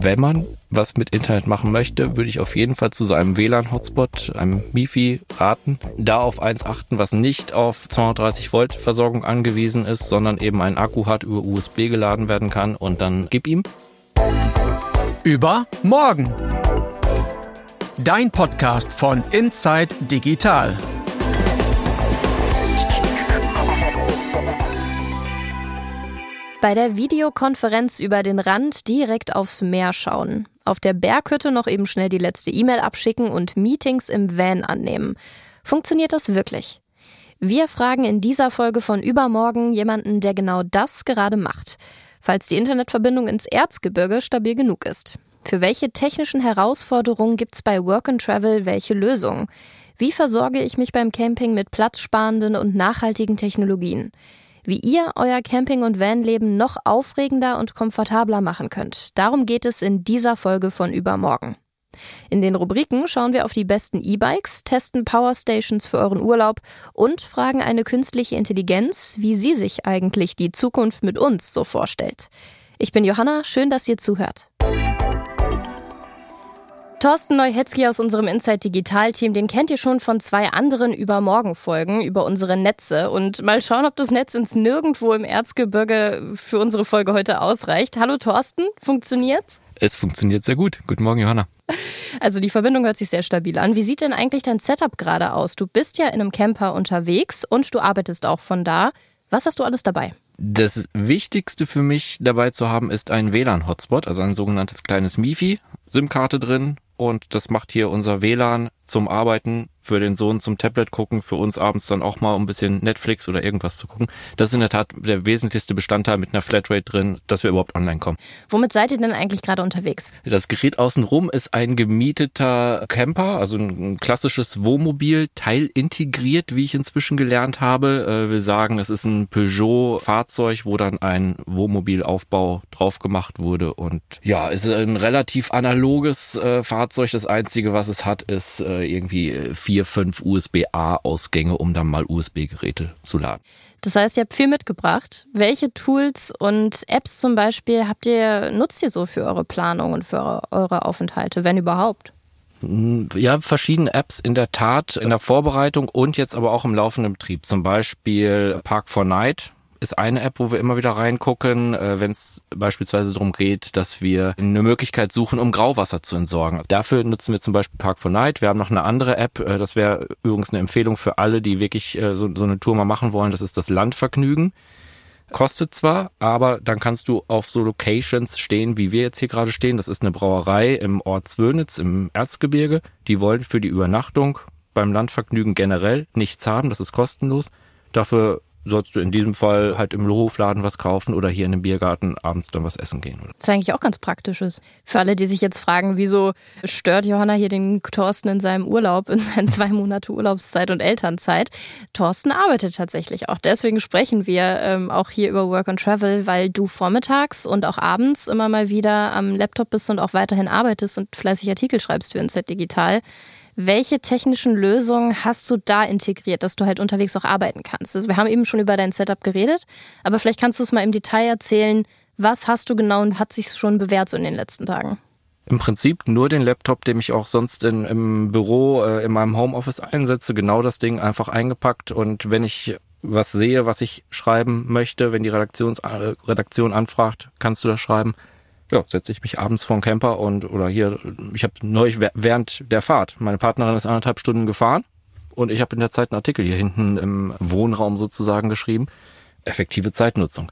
Wenn man was mit Internet machen möchte, würde ich auf jeden Fall zu so einem WLAN-Hotspot, einem MiFi, raten. Da auf eins achten, was nicht auf 230 Volt Versorgung angewiesen ist, sondern eben einen Akku hat, über USB geladen werden kann, und dann gib ihm. Über morgen. Dein Podcast von Inside Digital. Bei der Videokonferenz über den Rand direkt aufs Meer schauen. Auf der Berghütte noch eben schnell die letzte E-Mail abschicken und Meetings im Van annehmen. Funktioniert das wirklich? Wir fragen in dieser Folge von Übermorgen jemanden, der genau das gerade macht. Falls die Internetverbindung ins Erzgebirge stabil genug ist. Für welche technischen Herausforderungen gibt's bei Work and Travel welche Lösungen? Wie versorge ich mich beim Camping mit platzsparenden und nachhaltigen Technologien? Wie ihr euer Camping- und Vanleben noch aufregender und komfortabler machen könnt. Darum geht es in dieser Folge von Übermorgen. In den Rubriken schauen wir auf die besten E-Bikes, testen Powerstations für euren Urlaub und fragen eine künstliche Intelligenz, wie sie sich eigentlich die Zukunft mit uns so vorstellt. Ich bin Johanna, schön, dass ihr zuhört. Thorsten Neuhetzky aus unserem Inside Digital Team, den kennt ihr schon von 2 anderen Übermorgen-Folgen über unsere Netze. Und mal schauen, ob das Netz ins Nirgendwo im Erzgebirge für unsere Folge heute ausreicht. Hallo Thorsten, funktioniert's? Es funktioniert sehr gut. Guten Morgen, Johanna. Also die Verbindung hört sich sehr stabil an. Wie sieht denn eigentlich dein Setup gerade aus? Du bist ja in einem Camper unterwegs und du arbeitest auch von da. Was hast du alles dabei? Das Wichtigste für mich dabei zu haben, ist ein WLAN-Hotspot, also ein sogenanntes kleines MiFi, SIM-Karte drin, und das macht hier unser WLAN zum Arbeiten, für den Sohn zum Tablet gucken, für uns abends dann auch mal um ein bisschen Netflix oder irgendwas zu gucken. Das ist in der Tat der wesentlichste Bestandteil mit einer Flatrate drin, dass wir überhaupt online kommen. Womit seid ihr denn eigentlich gerade unterwegs? Das Gerät außenrum ist ein gemieteter Camper, also ein klassisches Wohnmobil, teilintegriert, wie ich inzwischen gelernt habe. Wir sagen, es ist ein Peugeot-Fahrzeug, wo dann ein Wohnmobilaufbau drauf gemacht wurde. Und ja, es ist ein relativ analoges Fahrzeug. Das Einzige, was es hat, ist irgendwie 4-5 USB-A-Ausgänge, um dann mal USB-Geräte zu laden. Das heißt, ihr habt viel mitgebracht. Welche Tools und Apps zum Beispiel nutzt ihr so für eure Planung und für eure Aufenthalte, wenn überhaupt? Ja, verschiedene Apps in der Tat, in der Vorbereitung und jetzt aber auch im laufenden Betrieb. Zum Beispiel Park4Night ist eine App, wo wir immer wieder reingucken, wenn es beispielsweise darum geht, dass wir eine Möglichkeit suchen, um Grauwasser zu entsorgen. Dafür nutzen wir zum Beispiel Park4Night. Wir haben noch eine andere App, das wäre übrigens eine Empfehlung für alle, die wirklich so eine Tour mal machen wollen. Das ist das Landvergnügen. Kostet zwar, aber dann kannst du auf so Locations stehen, wie wir jetzt hier gerade stehen. Das ist eine Brauerei im Ort Zwönitz im Erzgebirge. Die wollen für die Übernachtung beim Landvergnügen generell nichts haben. Das ist kostenlos. Dafür sollst du in diesem Fall halt im Hofladen was kaufen oder hier in dem Biergarten abends dann was essen gehen. Das ist eigentlich auch ganz praktisches. Für alle, die sich jetzt fragen, wieso stört Johanna hier den Thorsten in seinem Urlaub, in seinen 2 Monate Urlaubszeit und Elternzeit. Thorsten arbeitet tatsächlich auch. Deswegen sprechen wir auch hier über Work and Travel, weil du vormittags und auch abends immer mal wieder am Laptop bist und auch weiterhin arbeitest und fleißig Artikel schreibst für Inside Digital. Welche technischen Lösungen hast du da integriert, dass du halt unterwegs auch arbeiten kannst? Also wir haben eben schon über dein Setup geredet, aber vielleicht kannst du es mal im Detail erzählen. Was hast du genau und hat sich schon bewährt so in den letzten Tagen? Im Prinzip nur den Laptop, den ich auch sonst im Büro, in meinem Homeoffice einsetze. Genau das Ding einfach eingepackt, und wenn ich was sehe, was ich schreiben möchte, wenn die Redaktion anfragt, kannst du das schreiben? Ja, setze ich mich abends vor den Camper ich habe neulich während der Fahrt, meine Partnerin ist 1,5 Stunden gefahren und ich habe in der Zeit einen Artikel hier hinten im Wohnraum sozusagen geschrieben. Effektive Zeitnutzung.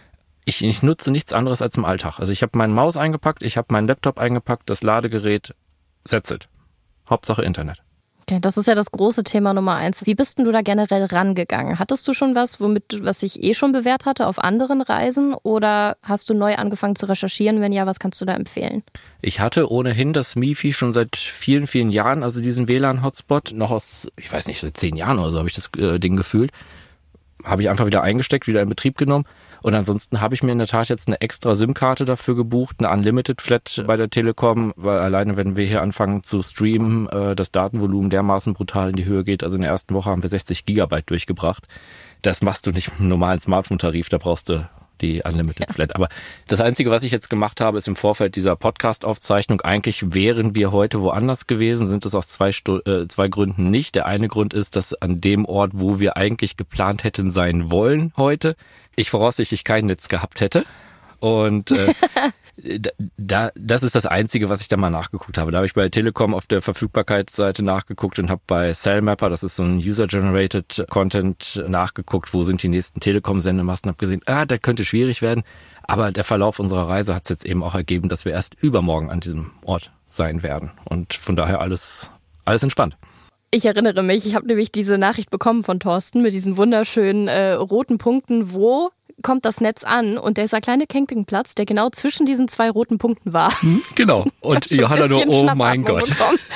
Ich nutze nichts anderes als im Alltag. Also ich habe meine Maus eingepackt, ich habe meinen Laptop eingepackt, das Ladegerät, that's it. Hauptsache Internet. Okay, das ist ja das große Thema Nummer 1. Wie bist denn du da generell rangegangen? Hattest du schon was sich schon bewährt hatte auf anderen Reisen, oder hast du neu angefangen zu recherchieren? Wenn ja, was kannst du da empfehlen? Ich hatte ohnehin das MiFi schon seit vielen, vielen Jahren, also diesen WLAN-Hotspot, noch aus, ich weiß nicht, seit 10 Jahren oder so habe ich das Ding gefühlt. Habe ich einfach wieder eingesteckt, wieder in Betrieb genommen. Und ansonsten habe ich mir in der Tat jetzt eine extra SIM-Karte dafür gebucht, eine Unlimited Flat bei der Telekom, weil alleine, wenn wir hier anfangen zu streamen, das Datenvolumen dermaßen brutal in die Höhe geht. Also in der ersten Woche haben wir 60 Gigabyte durchgebracht. Das machst du nicht im normalen Smartphone-Tarif, da brauchst du die Unlimited Flat. Aber das Einzige, was ich jetzt gemacht habe, ist im Vorfeld dieser Podcast-Aufzeichnung, eigentlich wären wir heute woanders gewesen, sind es aus zwei Gründen nicht. Der eine Grund ist, dass an dem Ort, wo wir eigentlich geplant hätten sein wollen heute, ich voraussichtlich kein Netz gehabt hätte. Und das ist das Einzige, was ich da mal nachgeguckt habe. Da habe ich bei Telekom auf der Verfügbarkeitsseite nachgeguckt und habe bei Cellmapper, das ist so ein User-Generated Content, nachgeguckt, wo sind die nächsten Telekom-Sendemasten. Habe gesehen, das könnte schwierig werden. Aber der Verlauf unserer Reise hat es jetzt eben auch ergeben, dass wir erst übermorgen an diesem Ort sein werden. Und von daher alles entspannt. Ich erinnere mich, ich habe nämlich diese Nachricht bekommen von Thorsten mit diesen wunderschönen roten Punkten, wo kommt das Netz an, und dieser kleine Campingplatz, der genau zwischen diesen zwei roten Punkten war. Genau. Und Johanna nur, oh mein Gott.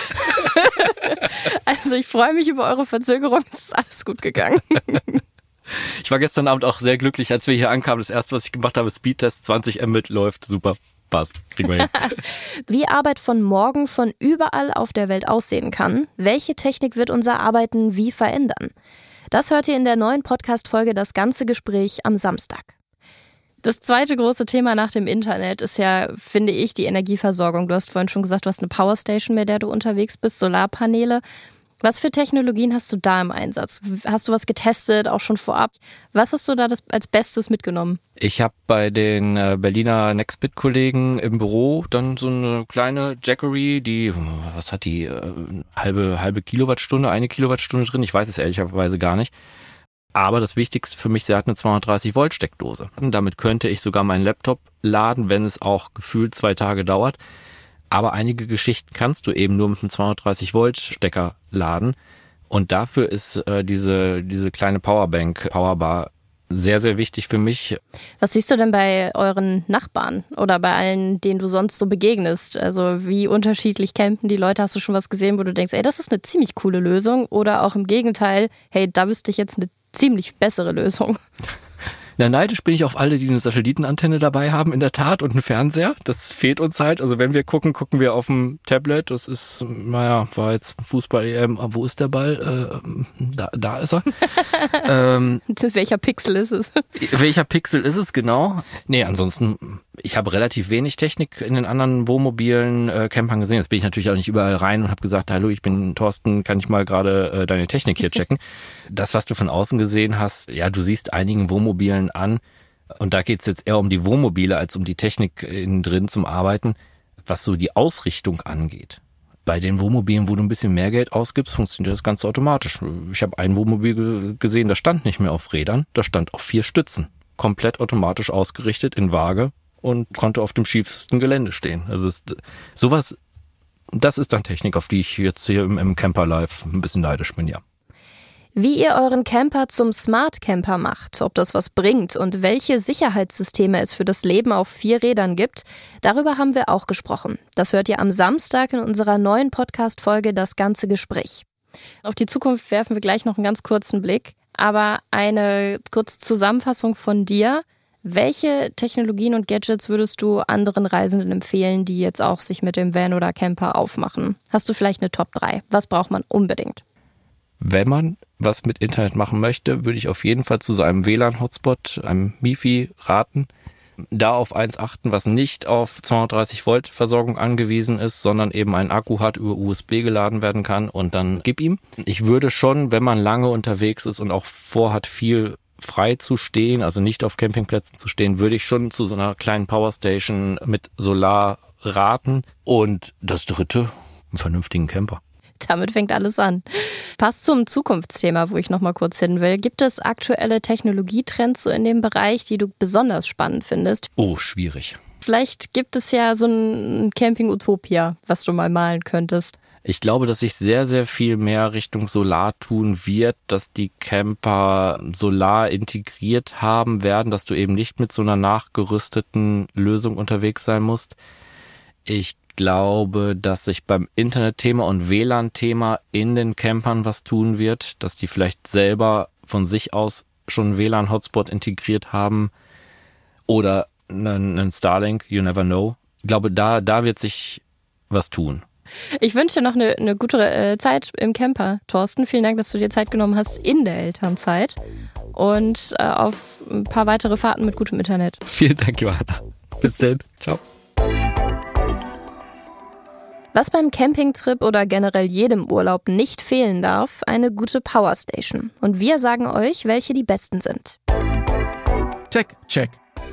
Also ich freue mich über eure Verzögerung, es ist alles gut gegangen. Ich war gestern Abend auch sehr glücklich, als wir hier ankamen. Das erste, was ich gemacht habe, Speedtest 20 Mbit läuft, super. Passt, kriegen wir hin. Wie Arbeit von morgen von überall auf der Welt aussehen kann, welche Technik wird unser Arbeiten wie verändern? Das hört ihr in der neuen Podcast-Folge Das ganze Gespräch am Samstag. Das zweite große Thema nach dem Internet ist ja, finde ich, die Energieversorgung. Du hast vorhin schon gesagt, du hast eine Powerstation, mit der du unterwegs bist, Solarpaneele. Was für Technologien hast du da im Einsatz? Hast du was getestet, auch schon vorab? Was hast du da als Bestes mitgenommen? Ich habe bei den Berliner Nextbit-Kollegen im Büro dann so eine kleine Jackery, die, was hat die, halbe Kilowattstunde, 1 Kilowattstunde drin? Ich weiß es ehrlicherweise gar nicht. Aber das Wichtigste für mich, sie hat eine 230 Volt Steckdose. Und damit könnte ich sogar meinen Laptop laden, wenn es auch gefühlt 2 Tage dauert. Aber einige Geschichten kannst du eben nur mit einem 230 Volt Stecker laden. Und dafür ist diese kleine Powerbar sehr, sehr wichtig für mich. Was siehst du denn bei euren Nachbarn oder bei allen, denen du sonst so begegnest? Also wie unterschiedlich campen die Leute? Hast du schon was gesehen, wo du denkst, ey, das ist eine ziemlich coole Lösung? Oder auch im Gegenteil, hey, da wüsste ich jetzt eine ziemlich bessere Lösung? Na, neidisch bin ich auf alle, die eine Satellitenantenne dabei haben, in der Tat, und einen Fernseher. Das fehlt uns halt. Also wenn wir gucken wir auf dem Tablet. Das ist, war jetzt Fußball-EM. Wo ist der Ball? Da ist er. Welcher Pixel ist es? Welcher Pixel ist es, genau? Nee, ansonsten, ich habe relativ wenig Technik in den anderen wohnmobilen Campern gesehen. Jetzt bin ich natürlich auch nicht überall rein und habe gesagt, hallo, ich bin Thorsten, kann ich mal gerade deine Technik hier checken? Das, was du von außen gesehen hast, ja, du siehst einigen Wohnmobilen an, und da geht's jetzt eher um die Wohnmobile als um die Technik innen drin zum Arbeiten, was so die Ausrichtung angeht. Bei den Wohnmobilen, wo du ein bisschen mehr Geld ausgibst, funktioniert das Ganze automatisch. Ich habe ein Wohnmobil gesehen, das stand nicht mehr auf Rädern, das stand auf 4 Stützen. Komplett automatisch ausgerichtet in Waage und konnte auf dem schiefsten Gelände stehen. Also sowas, das ist dann Technik, auf die ich jetzt hier im Camper Live ein bisschen neidisch bin, ja. Wie ihr euren Camper zum Smart Camper macht, ob das was bringt und welche Sicherheitssysteme es für das Leben auf 4 Rädern gibt, darüber haben wir auch gesprochen. Das hört ihr am Samstag in unserer neuen Podcast-Folge Das ganze Gespräch. Auf die Zukunft werfen wir gleich noch einen ganz kurzen Blick, aber eine kurze Zusammenfassung von dir. Welche Technologien und Gadgets würdest du anderen Reisenden empfehlen, die jetzt auch sich mit dem Van oder Camper aufmachen? Hast du vielleicht eine Top 3? Was braucht man unbedingt? Wenn man was mit Internet machen möchte, würde ich auf jeden Fall zu so einem WLAN-Hotspot, einem MiFi, raten. Da auf eins achten, was nicht auf 230 Volt Versorgung angewiesen ist, sondern eben einen Akku hat, über USB geladen werden kann, und dann gib ihm. Ich würde schon, wenn man lange unterwegs ist und auch vorhat, viel frei zu stehen, also nicht auf Campingplätzen zu stehen, würde ich schon zu so einer kleinen Powerstation mit Solar raten. Und das dritte, einen vernünftigen Camper. Damit fängt alles an. Passt zum Zukunftsthema, wo ich noch mal kurz hin will. Gibt es aktuelle Technologietrends so in dem Bereich, die du besonders spannend findest? Oh, schwierig. Vielleicht gibt es ja so ein Camping-Utopia, was du mal malen könntest. Ich glaube, dass sich sehr, sehr viel mehr Richtung Solar tun wird, dass die Camper Solar integriert haben werden, dass du eben nicht mit so einer nachgerüsteten Lösung unterwegs sein musst. Ich glaube, dass sich beim Internetthema und WLAN-Thema in den Campern was tun wird, dass die vielleicht selber von sich aus schon einen WLAN-Hotspot integriert haben oder einen Starlink, you never know. Ich glaube, da wird sich was tun. Ich wünsche dir noch eine gute Zeit im Camper, Thorsten. Vielen Dank, dass du dir Zeit genommen hast in der Elternzeit. und auf ein paar weitere Fahrten mit gutem Internet. Vielen Dank, Johanna. Bis dann. Ciao. Was beim Campingtrip oder generell jedem Urlaub nicht fehlen darf, eine gute Powerstation. Und wir sagen euch, welche die besten sind. Tech Check.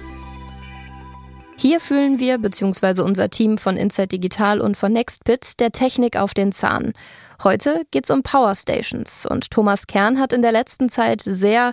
Hier fühlen wir, beziehungsweise unser Team von Inside Digital und von Nextpit, der Technik auf den Zahn. Heute geht's um Powerstations und Thomas Kern hat in der letzten Zeit sehr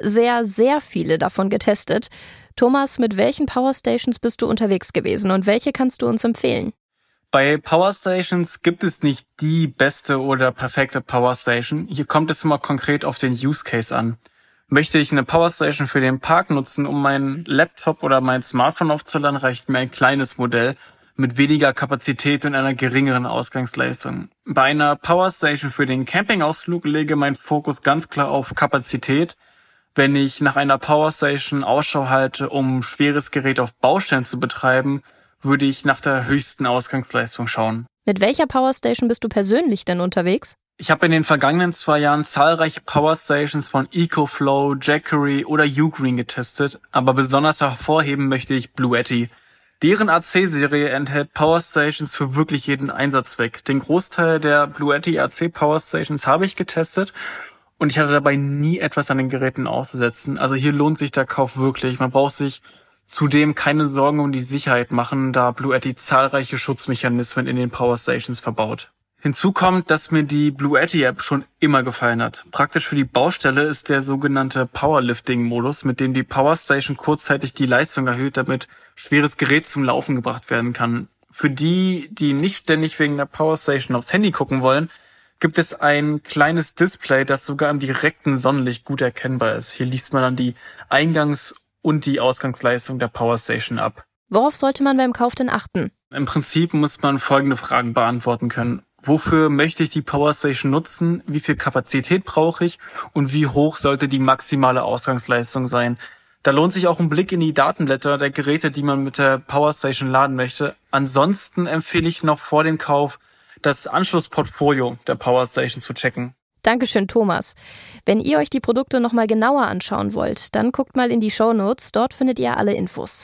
viele davon getestet. Thomas, mit welchen Powerstations bist du unterwegs gewesen und welche kannst du uns empfehlen? Bei Powerstations gibt es nicht die beste oder perfekte Powerstation. Hier kommt es immer konkret auf den Use Case an. Möchte ich eine Powerstation für den Park nutzen, um meinen Laptop oder mein Smartphone aufzuladen, reicht mir ein kleines Modell mit weniger Kapazität und einer geringeren Ausgangsleistung. Bei einer Powerstation für den Campingausflug lege mein Fokus ganz klar auf Kapazität. Wenn ich nach einer Powerstation Ausschau halte, um schweres Gerät auf Baustellen zu betreiben, würde ich nach der höchsten Ausgangsleistung schauen. Mit welcher Powerstation bist du persönlich denn unterwegs? Ich habe in den vergangenen 2 Jahren zahlreiche Powerstations von EcoFlow, Jackery oder Ugreen getestet, aber besonders hervorheben möchte ich Bluetti. Deren AC-Serie enthält Powerstations für wirklich jeden Einsatzzweck. Den Großteil der Bluetti AC-Powerstations habe ich getestet und ich hatte dabei nie etwas an den Geräten auszusetzen. Also hier lohnt sich der Kauf wirklich. Man braucht sich zudem keine Sorgen um die Sicherheit machen, da Bluetti zahlreiche Schutzmechanismen in den Powerstations verbaut. Hinzu kommt, dass mir die Bluetti-App schon immer gefallen hat. Praktisch für die Baustelle ist der sogenannte Powerlifting-Modus, mit dem die Powerstation kurzzeitig die Leistung erhöht, damit schweres Gerät zum Laufen gebracht werden kann. Für die, die nicht ständig wegen der Powerstation aufs Handy gucken wollen, gibt es ein kleines Display, das sogar im direkten Sonnenlicht gut erkennbar ist. Hier liest man dann die Eingangs- und die Ausgangsleistung der Powerstation ab. Worauf sollte man beim Kauf denn achten? Im Prinzip muss man folgende Fragen beantworten können. Wofür möchte ich die Powerstation nutzen? Wie viel Kapazität brauche ich? Und wie hoch sollte die maximale Ausgangsleistung sein? Da lohnt sich auch ein Blick in die Datenblätter der Geräte, die man mit der Powerstation laden möchte. Ansonsten empfehle ich noch vor dem Kauf, das Anschlussportfolio der Powerstation zu checken. Dankeschön, Thomas. Wenn ihr euch die Produkte nochmal genauer anschauen wollt, dann guckt mal in die Shownotes, dort findet ihr alle Infos.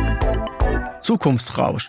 Zukunftsrausch.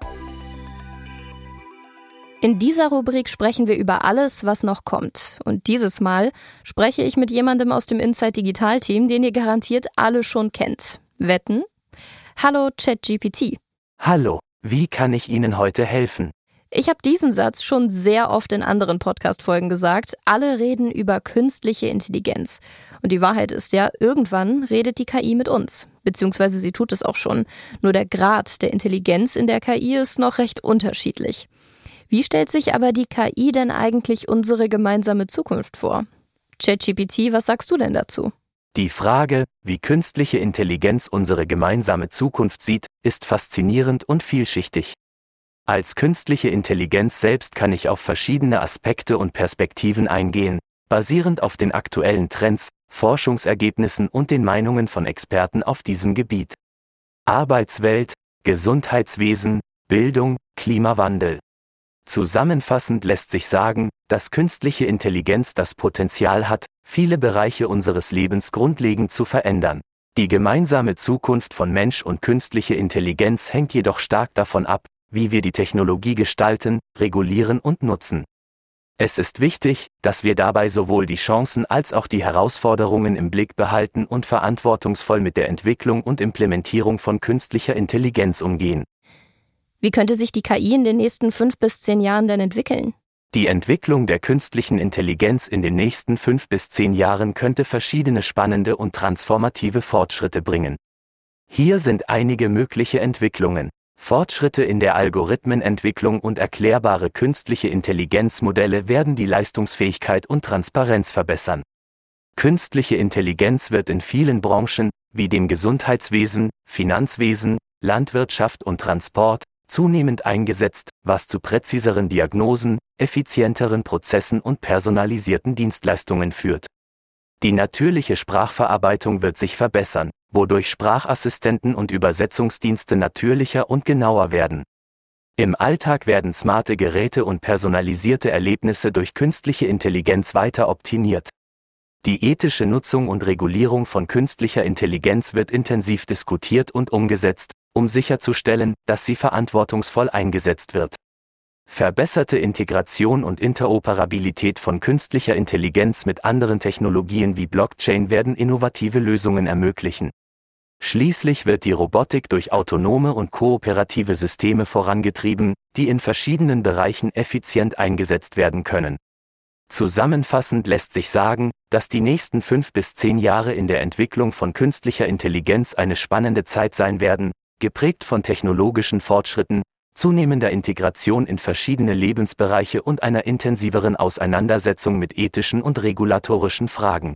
In dieser Rubrik sprechen wir über alles, was noch kommt. Und dieses Mal spreche ich mit jemandem aus dem Inside Digital Team, den ihr garantiert alle schon kennt. Wetten? Hallo ChatGPT. Hallo, wie kann ich Ihnen heute helfen? Ich habe diesen Satz schon sehr oft in anderen Podcast-Folgen gesagt. Alle reden über künstliche Intelligenz. Und die Wahrheit ist ja, irgendwann redet die KI mit uns. Beziehungsweise sie tut es auch schon. Nur der Grad der Intelligenz in der KI ist noch recht unterschiedlich. Wie stellt sich aber die KI denn eigentlich unsere gemeinsame Zukunft vor? ChatGPT, was sagst du denn dazu? Die Frage, wie künstliche Intelligenz unsere gemeinsame Zukunft sieht, ist faszinierend und vielschichtig. Als künstliche Intelligenz selbst kann ich auf verschiedene Aspekte und Perspektiven eingehen, basierend auf den aktuellen Trends, Forschungsergebnissen und den Meinungen von Experten auf diesem Gebiet. Arbeitswelt, Gesundheitswesen, Bildung, Klimawandel. Zusammenfassend lässt sich sagen, dass künstliche Intelligenz das Potenzial hat, viele Bereiche unseres Lebens grundlegend zu verändern. Die gemeinsame Zukunft von Mensch und künstliche Intelligenz hängt jedoch stark davon ab, wie wir die Technologie gestalten, regulieren und nutzen. Es ist wichtig, dass wir dabei sowohl die Chancen als auch die Herausforderungen im Blick behalten und verantwortungsvoll mit der Entwicklung und Implementierung von künstlicher Intelligenz umgehen. Wie könnte sich die KI in den nächsten 5 bis 10 Jahren denn entwickeln? Die Entwicklung der künstlichen Intelligenz in den nächsten 5 bis 10 Jahren könnte verschiedene spannende und transformative Fortschritte bringen. Hier sind einige mögliche Entwicklungen. Fortschritte in der Algorithmenentwicklung und erklärbare künstliche Intelligenzmodelle werden die Leistungsfähigkeit und Transparenz verbessern. Künstliche Intelligenz wird in vielen Branchen, wie dem Gesundheitswesen, Finanzwesen, Landwirtschaft und Transport, zunehmend eingesetzt, was zu präziseren Diagnosen, effizienteren Prozessen und personalisierten Dienstleistungen führt. Die natürliche Sprachverarbeitung wird sich verbessern, wodurch Sprachassistenten und Übersetzungsdienste natürlicher und genauer werden. Im Alltag werden smarte Geräte und personalisierte Erlebnisse durch künstliche Intelligenz weiter optimiert. Die ethische Nutzung und Regulierung von künstlicher Intelligenz wird intensiv diskutiert und umgesetzt, um sicherzustellen, dass sie verantwortungsvoll eingesetzt wird. Verbesserte Integration und Interoperabilität von künstlicher Intelligenz mit anderen Technologien wie Blockchain werden innovative Lösungen ermöglichen. Schließlich wird die Robotik durch autonome und kooperative Systeme vorangetrieben, die in verschiedenen Bereichen effizient eingesetzt werden können. Zusammenfassend lässt sich sagen, dass die nächsten 5 bis 10 Jahre in der Entwicklung von künstlicher Intelligenz eine spannende Zeit sein werden, geprägt von technologischen Fortschritten, zunehmender Integration in verschiedene Lebensbereiche und einer intensiveren Auseinandersetzung mit ethischen und regulatorischen Fragen.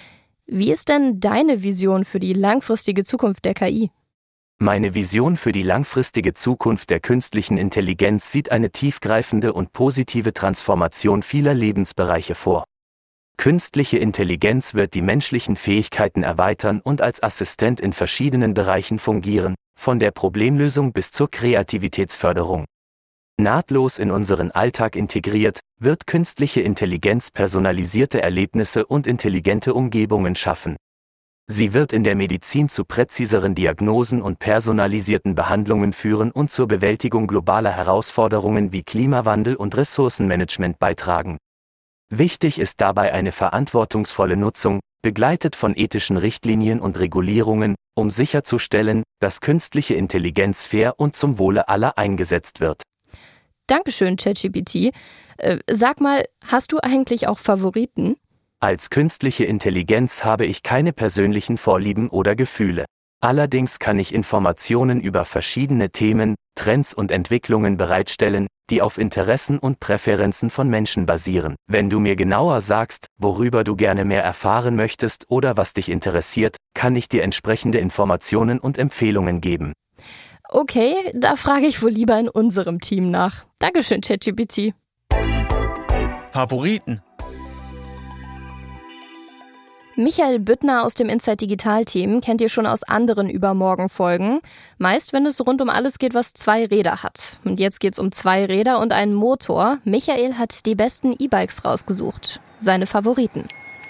Wie ist denn deine Vision für die langfristige Zukunft der KI? Meine Vision für die langfristige Zukunft der künstlichen Intelligenz sieht eine tiefgreifende und positive Transformation vieler Lebensbereiche vor. Künstliche Intelligenz wird die menschlichen Fähigkeiten erweitern und als Assistent in verschiedenen Bereichen fungieren, von der Problemlösung bis zur Kreativitätsförderung. Nahtlos in unseren Alltag integriert, wird künstliche Intelligenz personalisierte Erlebnisse und intelligente Umgebungen schaffen. Sie wird in der Medizin zu präziseren Diagnosen und personalisierten Behandlungen führen und zur Bewältigung globaler Herausforderungen wie Klimawandel und Ressourcenmanagement beitragen. Wichtig ist dabei eine verantwortungsvolle Nutzung, begleitet von ethischen Richtlinien und Regulierungen, um sicherzustellen, dass künstliche Intelligenz fair und zum Wohle aller eingesetzt wird. Dankeschön, ChatGPT. Sag mal, hast du eigentlich auch Favoriten? Als künstliche Intelligenz habe ich keine persönlichen Vorlieben oder Gefühle. Allerdings kann ich Informationen über verschiedene Themen, Trends und Entwicklungen bereitstellen, die auf Interessen und Präferenzen von Menschen basieren. Wenn du mir genauer sagst, worüber du gerne mehr erfahren möchtest oder was dich interessiert, kann ich dir entsprechende Informationen und Empfehlungen geben. Okay, da frage ich wohl lieber in unserem Team nach. Dankeschön, ChatGPT. Favoriten. Michael Büttner aus dem Inside Digital Team kennt ihr schon aus anderen Übermorgen-Folgen. Meist, wenn es rund um alles geht, was 2 Räder hat. Und jetzt geht's um 2 Räder und einen Motor. Michael hat die besten E-Bikes rausgesucht. Seine Favoriten.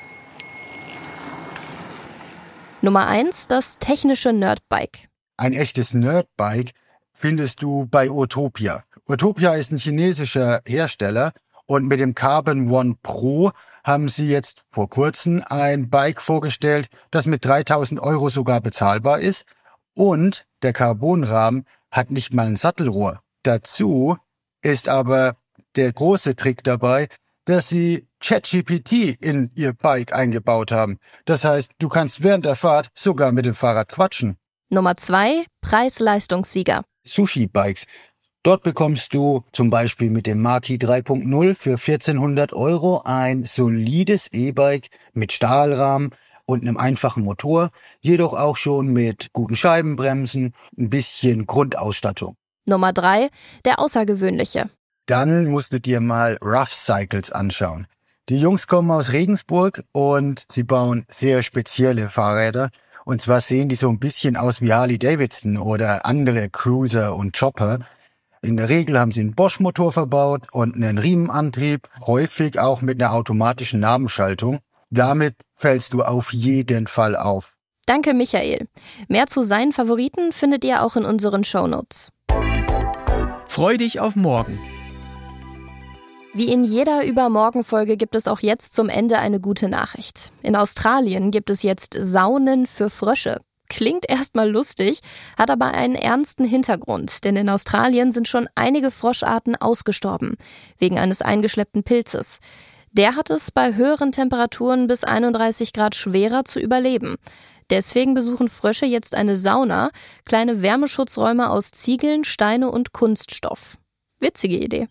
Nummer 1, das technische Nerdbike. Ein echtes Nerdbike findest du bei Utopia. Utopia ist ein chinesischer Hersteller und mit dem Carbon One Pro haben sie jetzt vor kurzem ein Bike vorgestellt, das mit 3.000 € sogar bezahlbar ist und der Carbonrahmen hat nicht mal ein Sattelrohr. Dazu ist aber der große Trick dabei, dass sie ChatGPT in ihr Bike eingebaut haben. Das heißt, du kannst während der Fahrt sogar mit dem Fahrrad quatschen. Nummer 2, Preis-Leistungssieger. Sushi-Bikes. Dort bekommst du zum Beispiel mit dem Maki 3.0 für 1.400 € ein solides E-Bike mit Stahlrahmen und einem einfachen Motor, jedoch auch schon mit guten Scheibenbremsen, ein bisschen Grundausstattung. Nummer 3, der Außergewöhnliche. Dann musst du dir mal Rough Cycles anschauen. Die Jungs kommen aus Regensburg und sie bauen sehr spezielle Fahrräder. Und zwar sehen die so ein bisschen aus wie Harley-Davidson oder andere Cruiser und Chopper. In der Regel haben sie einen Bosch-Motor verbaut und einen Riemenantrieb, häufig auch mit einer automatischen Nabenschaltung. Damit fällst du auf jeden Fall auf. Danke, Michael. Mehr zu seinen Favoriten findet ihr auch in unseren Shownotes. Freu dich auf morgen. Wie in jeder Übermorgen-Folge gibt es auch jetzt zum Ende eine gute Nachricht. In Australien gibt es jetzt Saunen für Frösche. Klingt erstmal lustig, hat aber einen ernsten Hintergrund, denn in Australien sind schon einige Froscharten ausgestorben, wegen eines eingeschleppten Pilzes. Der hat es bei höheren Temperaturen bis 31 Grad schwerer zu überleben. Deswegen besuchen Frösche jetzt eine Sauna, kleine Wärmeschutzräume aus Ziegeln, Steine und Kunststoff. Witzige Idee.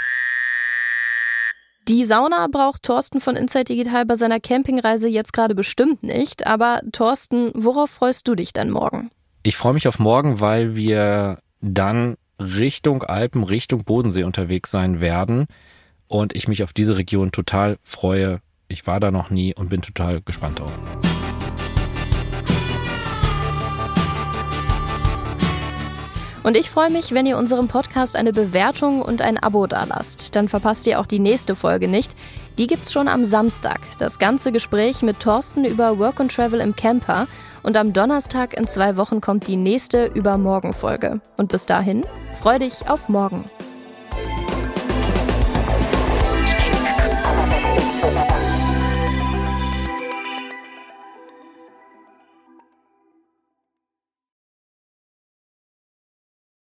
Die Sauna braucht Thorsten von Inside Digital bei seiner Campingreise jetzt gerade bestimmt nicht. Aber Thorsten, worauf freust du dich dann morgen? Ich freue mich auf morgen, weil wir dann Richtung Alpen, Richtung Bodensee unterwegs sein werden. Und ich mich auf diese Region total freue. Ich war da noch nie und bin total gespannt drauf. Und ich freue mich, wenn ihr unserem Podcast eine Bewertung und ein Abo dalasst. Dann verpasst ihr auch die nächste Folge nicht. Die gibt's schon am Samstag. Das ganze Gespräch mit Thorsten über Work and Travel im Camper. Und am Donnerstag in 2 Wochen kommt die nächste Übermorgen-Folge. Und bis dahin, freu dich auf morgen.